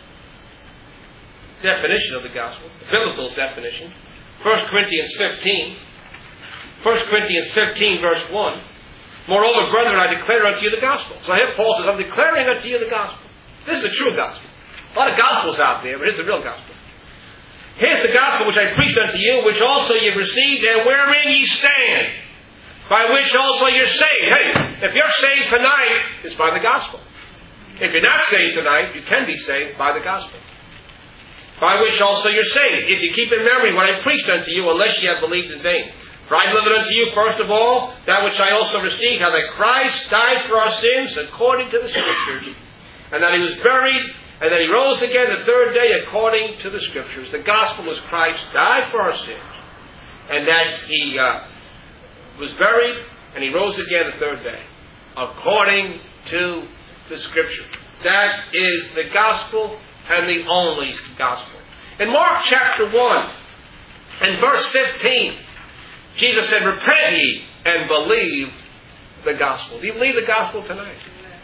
definition of the gospel, the biblical definition. First Corinthians fifteen. First Corinthians fifteen, verse one. Moreover, brethren, I declare unto you the gospel. So here Paul says, I'm declaring unto you the gospel. This is the true gospel. A lot of gospels out there, but here's the real gospel. Here's the gospel which I preached unto you, which also ye have received, and wherein ye stand, by which also you're saved. Hey, if you're saved tonight, it's by the gospel. If you're not saved tonight, you can be saved by the gospel. By which also you're saved, if you keep in memory what I preached unto you, unless ye have believed in vain. For I delivered unto you, first of all, that which I also received, how that Christ died for our sins according to the Scriptures, and that he was buried, and that he rose again the third day according to the Scriptures. The gospel is Christ died for our sins, and that he uh, was buried, and he rose again the third day according to the Scripture. That is the gospel and the only gospel. In Mark chapter one and verse fifteen, Jesus said, repent ye and believe the gospel. Do you believe the gospel tonight?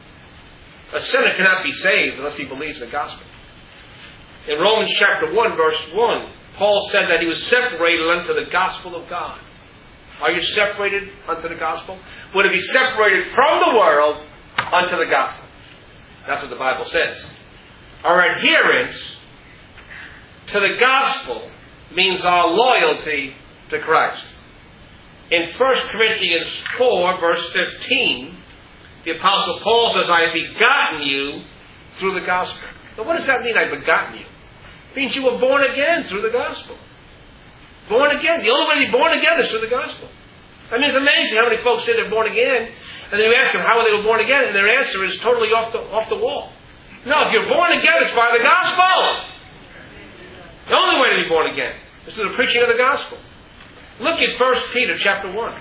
A sinner cannot be saved unless he believes the gospel. In Romans chapter one, verse one, Paul said that he was separated unto the gospel of God. Are you separated unto the gospel? Would it be separated from the world unto the gospel? That's what the Bible says. Our adherence to the gospel means our loyalty to Christ. In First Corinthians four, verse fifteen, the Apostle Paul says, I have begotten you through the gospel. Now what does that mean, I've begotten you? It means you were born again through the gospel. Born again. The only way to be born again is through the gospel. I mean, it's amazing how many folks say they're born again, and then you ask them how they were born again, and their answer is totally off the, off the wall. No, if you're born again, it's by the gospel. The only way to be born again is through the preaching of the gospel. Look at First Peter chapter one.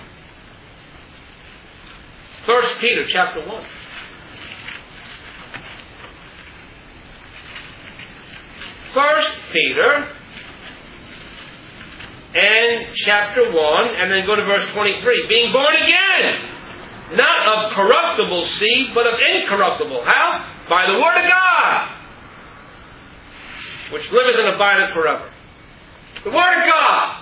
First Peter chapter one. First Peter and chapter one, and then go to verse twenty-three. Being born again, not of corruptible seed, but of incorruptible. How? By the word of God, which liveth and abideth forever. The word of God.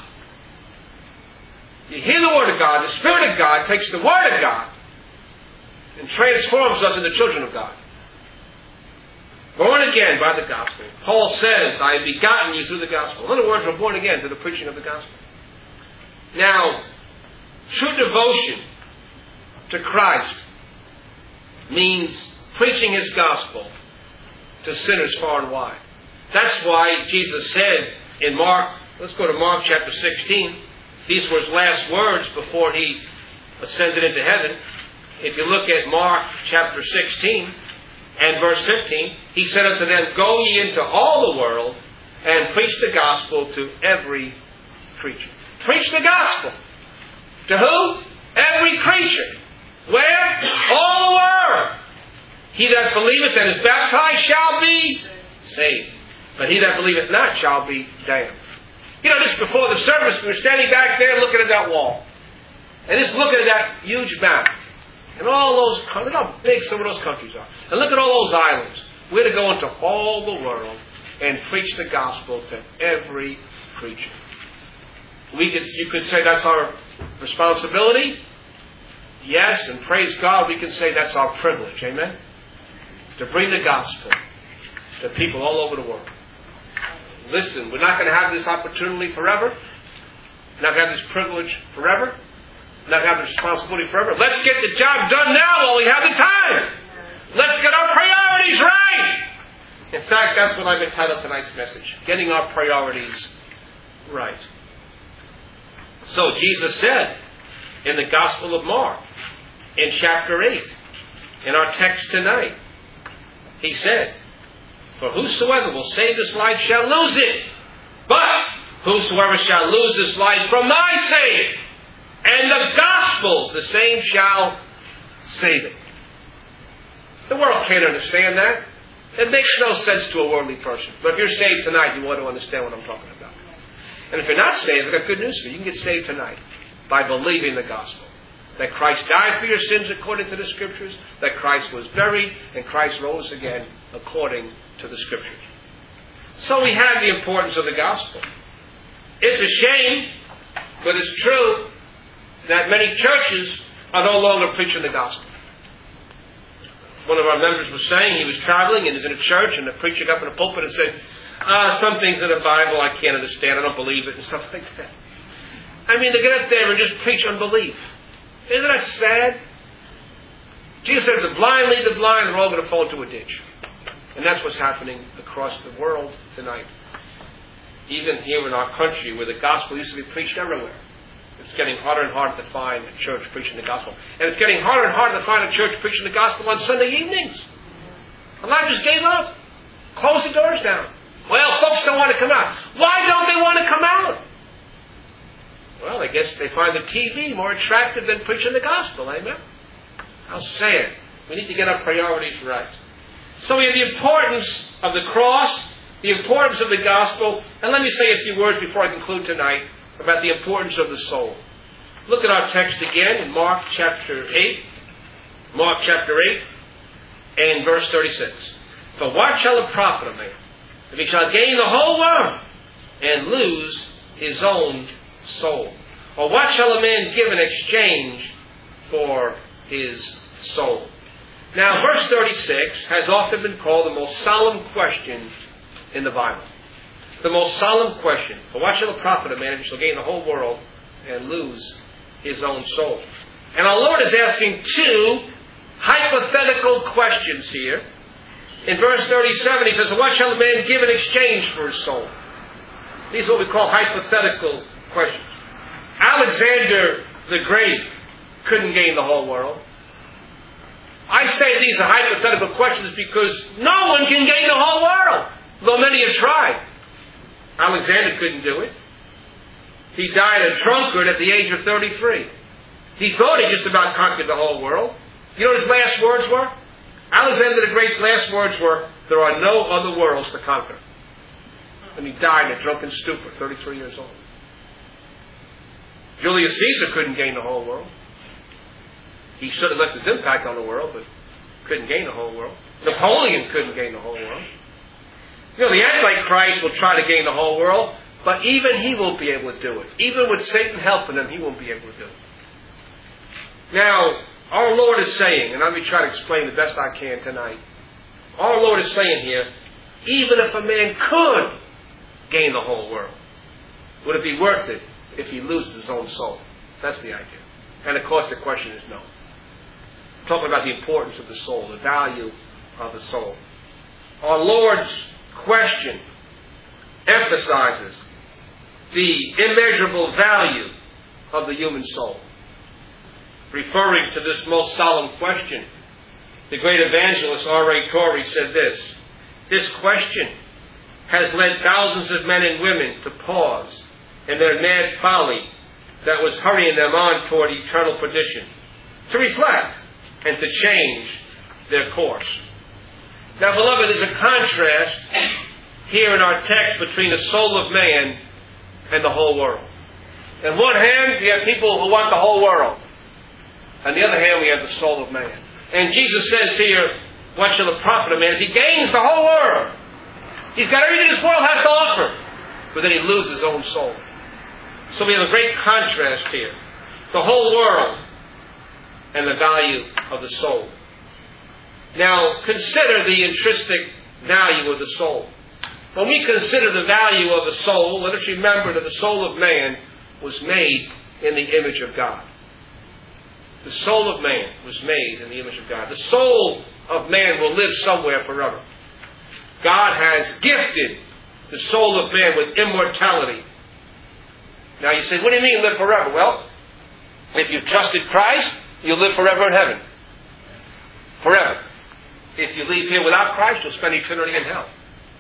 You hear the word of God, the Spirit of God takes the word of God and transforms us into children of God. Born again by the gospel. Paul says, I have begotten you through the gospel. In other words, we're born again through the preaching of the gospel. Now, true devotion to Christ means preaching his gospel to sinners far and wide. That's why Jesus said in Mark, let's go to Mark chapter sixteen. These were his last words before he ascended into heaven. If you look at Mark chapter sixteen and verse fifteen, he said unto them, go ye into all the world and preach the gospel to every creature. Preach the gospel. To who? Every creature. Where? All the world. He that believeth and is baptized shall be saved. But he that believeth not shall be damned. You know, just before the service, we were standing back there looking at that wall. And just looking at that huge map. And all those, look how big some of those countries are. And look at all those islands. We're to go into all the world and preach the gospel to every creature. We could, you could say that's our responsibility. Yes, and praise God, we can say that's our privilege. Amen? To bring the gospel to people all over the world. Listen, we're not going to have this opportunity forever. We're not going to have this privilege forever. We're not going to have the responsibility forever. Let's get the job done now while we have the time. Let's get our priorities right. In fact, that's what I've entitled tonight's message. Getting our priorities right. So Jesus said in the Gospel of Mark, in chapter eight, in our text tonight, He said, "For whosoever will save this life shall lose it. But whosoever shall lose his life for my sake and the gospel's, the same shall save it." The world can't understand that. It makes no sense to a worldly person. But if you're saved tonight, you want to understand what I'm talking about. And if you're not saved, I've got good news for you. You can get saved tonight by believing the gospel. That Christ died for your sins according to the Scriptures. That Christ was buried and Christ rose again according to the Scriptures. So we have the importance of the gospel. It's a shame, but it's true, that many churches are no longer preaching the gospel. One of our members was saying he was traveling and was in a church, and the preacher got up in the pulpit and said, ah, some things in the Bible I can't understand, I don't believe it, and stuff like that. I mean, to get up there and just preach unbelief. Isn't that sad? Jesus said, the blind lead the blind, they're all going to fall into a ditch. And that's what's happening across the world tonight. Even here in our country, where the gospel used to be preached everywhere. It's getting harder and harder to find a church preaching the gospel. And it's getting harder and harder to find a church preaching the gospel on Sunday evenings. A lot just gave up. Closed the doors down. Well, folks don't want to come out. Why don't they want to come out? Well, I guess they find the T V more attractive than preaching the gospel. Amen? How sad. We need to get our priorities right. So we have the importance of the cross, the importance of the gospel, and let me say a few words before I conclude tonight about the importance of the soul. Look at our text again in Mark chapter eight. Mark chapter eight and verse thirty-six. For what shall it profit a man if he shall gain the whole world and lose his own soul? Or what shall a man give in exchange for his soul? Now, verse thirty-six has often been called the most solemn question in the Bible. The most solemn question. For what shall it profit a man if he shall gain the whole world and lose his own soul? And our Lord is asking two hypothetical questions here. In verse thirty-seven, He says, what shall a man give in exchange for his soul? These are what we call hypothetical questions. Alexander the Great couldn't gain the whole world. I say these are hypothetical questions because no one can gain the whole world, though many have tried. Alexander couldn't do it. He died a drunkard at the age of thirty-three. He thought he just about conquered the whole world. You know what his last words were? Alexander the Great's last words were, there are no other worlds to conquer. And he died in a drunken stupor, thirty-three years old. Julius Caesar couldn't gain the whole world. He should have left his impact on the world, but couldn't gain the whole world. Napoleon couldn't gain the whole world. You know, the Antichrist will try to gain the whole world, but even he won't be able to do it. Even with Satan helping him, he won't be able to do it. Now, our Lord is saying, and let me try to explain the best I can tonight. Our Lord is saying here, even if a man could gain the whole world, would it be worth it if he loses his own soul? That's the idea. And of course the question is no. I'm talking about the importance of the soul, the value of the soul. Our Lord's question emphasizes the immeasurable value of the human soul. Referring to this most solemn question, the great evangelist R A Torrey said this, this question has led thousands of men and women to pause in their mad folly that was hurrying them on toward eternal perdition, to reflect and to change their course. Now, beloved, there's a contrast here in our text between the soul of man and the whole world. On one hand, we have people who want the whole world. On the other hand, we have the soul of man. And Jesus says here, what shall it profit a man if he gains the whole world? He's got everything this world has to offer, but then he loses his own soul. So we have a great contrast here. The whole world and the value of the soul. Now, consider the intrinsic value of the soul. When we consider the value of the soul, let us remember that the soul of man was made in the image of God. The soul of man was made in the image of God. The soul of man will live somewhere forever. God has gifted the soul of man with immortality. Now you say, what do you mean live forever? Well, if you've trusted Christ, you'll live forever in heaven. Forever. If you leave here without Christ, you'll spend eternity in hell.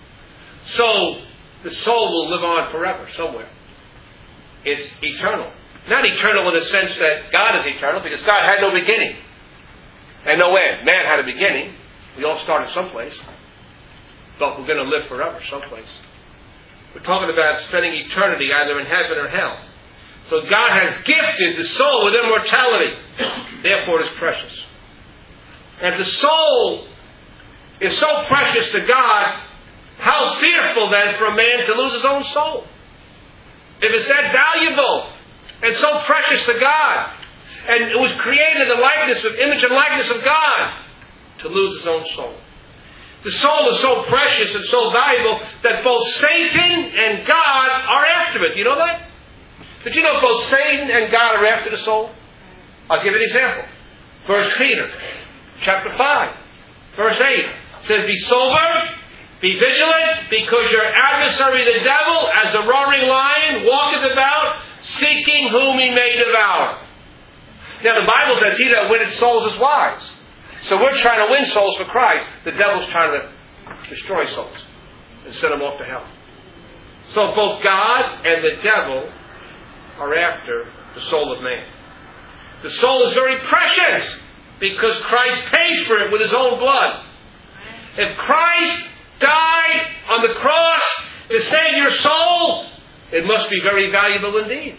So, the soul will live on forever, somewhere. It's eternal. Not eternal in the sense that God is eternal, because God had no beginning and no end. Man had a beginning. We all started someplace. But we're going to live forever someplace. We're talking about spending eternity either in heaven or hell. So God has gifted the soul with immortality. Therefore it is precious. And the soul is so precious to God, how fearful then for a man to lose his own soul. If it's that valuable and so precious to God, and it was created in the likeness of image and likeness of God, to lose his own soul. The soul is so precious and so valuable that both Satan and God are after it. You know that? Did you know both Satan and God are after the soul? I'll give you an example. First Peter chapter five, verse eight. It says, be sober, be vigilant, because your adversary the devil, as a roaring lion, walketh about, seeking whom he may devour. Now the Bible says, he that winneth souls is wise. So we're trying to win souls for Christ. The devil's trying to destroy souls and send them off to hell. So both God and the devil are after the soul of man. The soul is very precious because Christ pays for it with his own blood. If Christ died on the cross to save your soul, it must be very valuable indeed.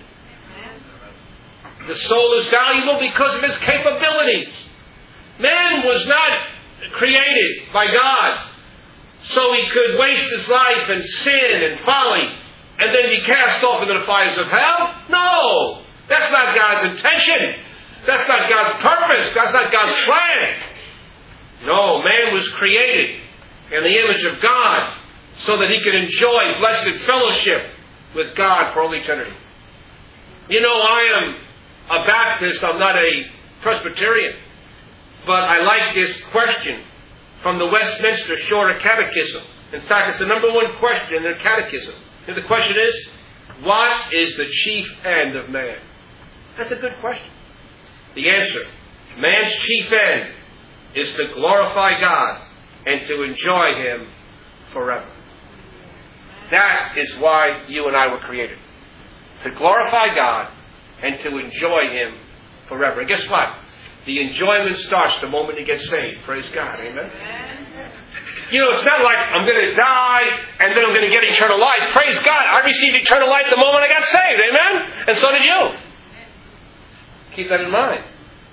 The soul is valuable because of its capabilities. Man was not created by God so he could waste his life in sin and folly and then be cast off into the fires of hell. No! That's not God's intention. That's not God's purpose. That's not God's plan. No, man was created in the image of God so that he could enjoy blessed fellowship with God for all eternity. You know, I am a Baptist. I'm not a Presbyterian. But I like this question from the Westminster Shorter Catechism. In fact, it's the number one question in their catechism. And the question is, what is the chief end of man? That's a good question. The answer, man's chief end is to glorify God and to enjoy Him forever. That is why you and I were created. To glorify God and to enjoy Him forever. And guess what? The enjoyment starts the moment you get saved. Praise God. Amen? You know, it's not like I'm going to die and then I'm going to get eternal life. Praise God. I received eternal life the moment I got saved. Amen? And so did you. Keep that in mind.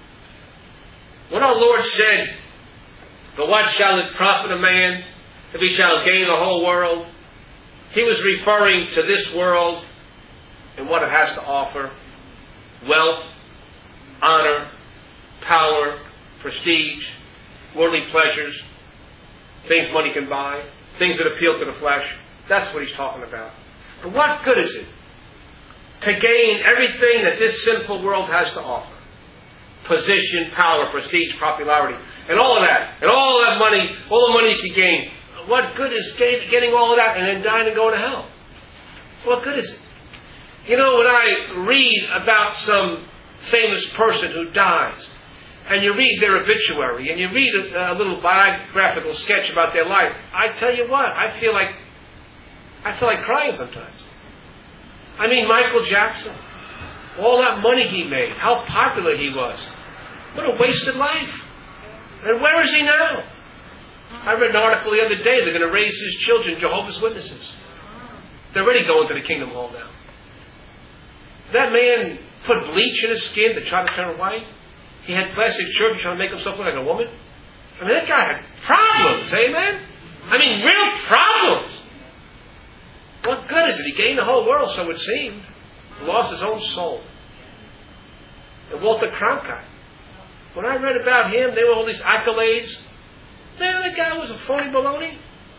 When our Lord said, "But what shall it profit a man if he shall gain the whole world?" He was referring to this world and what it has to offer. Wealth, honor, power, prestige, worldly pleasures, things money can buy, things that appeal to the flesh. That's what he's talking about. But what good is it to gain everything that this sinful world has to offer? Position, power, prestige, popularity, and all of that, and all that money, all the money you can gain. What good is getting all of that and then dying and going to hell? What good is it? You know, when I read about some famous person who dies, and you read their obituary, and you read a, a little biographical sketch about their life, I tell you what, I feel like I feel like crying sometimes. I mean, Michael Jackson, all that money he made, how popular he was. What a wasted life. And where is he now? I read an article the other day, they're going to raise his children Jehovah's Witnesses. They're already going to the Kingdom Hall now. That man put bleach in his skin to try to turn white. He had plastic surgery trying to make himself look like a woman. I mean, that guy had problems, amen? I mean, real problems. What good is it? He gained the whole world, so it seemed. He lost his own soul. And Walter Cronkite. When I read about him, there were all these accolades. Man, that guy was a phony baloney.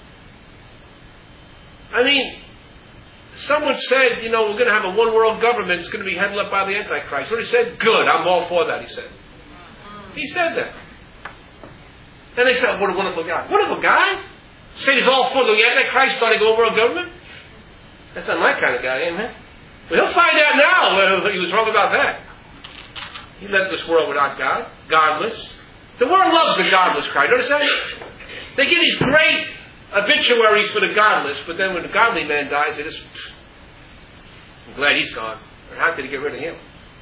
I mean, someone said, you know, we're going to have a one-world government. It's going to be headed up by the Antichrist. So he said, good, I'm all for that, he said. He said that. And they said, what a wonderful guy. Wonderful guy? Say he's all for the Antichrist starting over a government? That's not my kind of guy, amen? Well, he'll find out now whether he was wrong about that. He left this world without God, godless. The world loves the godless Christ. Notice that? They get these great obituaries for the godless, but then when the godly man dies, they just, I'm glad he's gone. Or how could he get rid of him?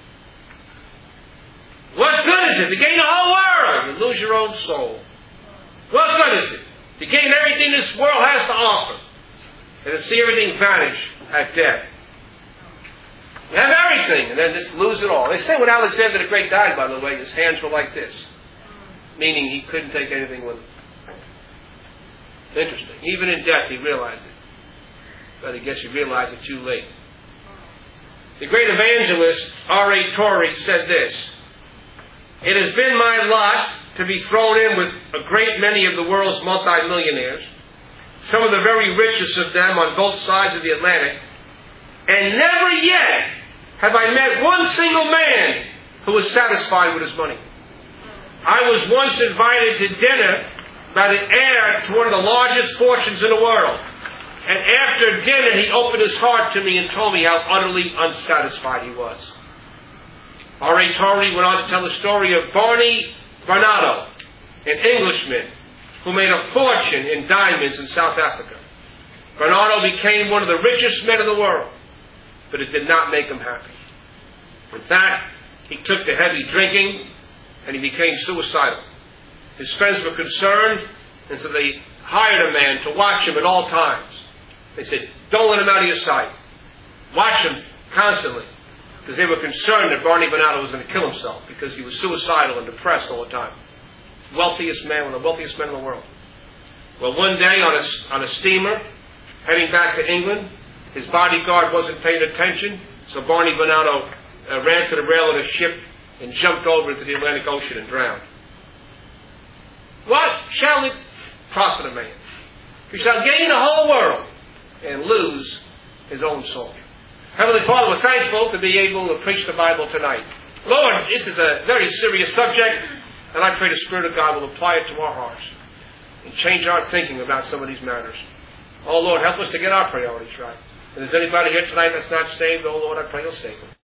What good is it to gain the whole world and lose your own soul? What good is it to gain everything this world has to offer and to see everything vanish at death? You have everything and then just lose it all. They say when Alexander the Great died, by the way, his hands were like this, meaning he couldn't take anything with him. Interesting. Even in death, he realized it. But I guess he realized it too late. The great evangelist, R A Torrey, said this: it has been my lot to be thrown in with a great many of the world's multimillionaires, some of the very richest of them on both sides of the Atlantic, and never yet have I met one single man who was satisfied with his money. I was once invited to dinner by the heir to one of the largest fortunes in the world. And after dinner, he opened his heart to me and told me how utterly unsatisfied he was. R A Torrey went on to tell the story of Barney Barnado, an Englishman who made a fortune in diamonds in South Africa. Barnado became one of the richest men in the world, but it did not make him happy. In fact, he took to heavy drinking and he became suicidal. His friends were concerned, and so they hired a man to watch him at all times. They said, don't let him out of your sight. Watch him constantly. Because they were concerned that Barney Barnado was going to kill himself because he was suicidal and depressed all the time. Wealthiest man, one of the wealthiest men in the world. Well, one day on a, on a steamer, heading back to England, his bodyguard wasn't paying attention, so Barney Barnado uh, ran to the rail of the ship and jumped over into the Atlantic Ocean and drowned. What shall it profit a man? He shall gain the whole world and lose his own soul. Heavenly Father, we're thankful to be able to preach the Bible tonight. Lord, this is a very serious subject, and I pray the Spirit of God will apply it to our hearts and change our thinking about some of these matters. Oh, Lord, help us to get our priorities right. If there's anybody here tonight that's not saved, oh, Lord, I pray you'll save them.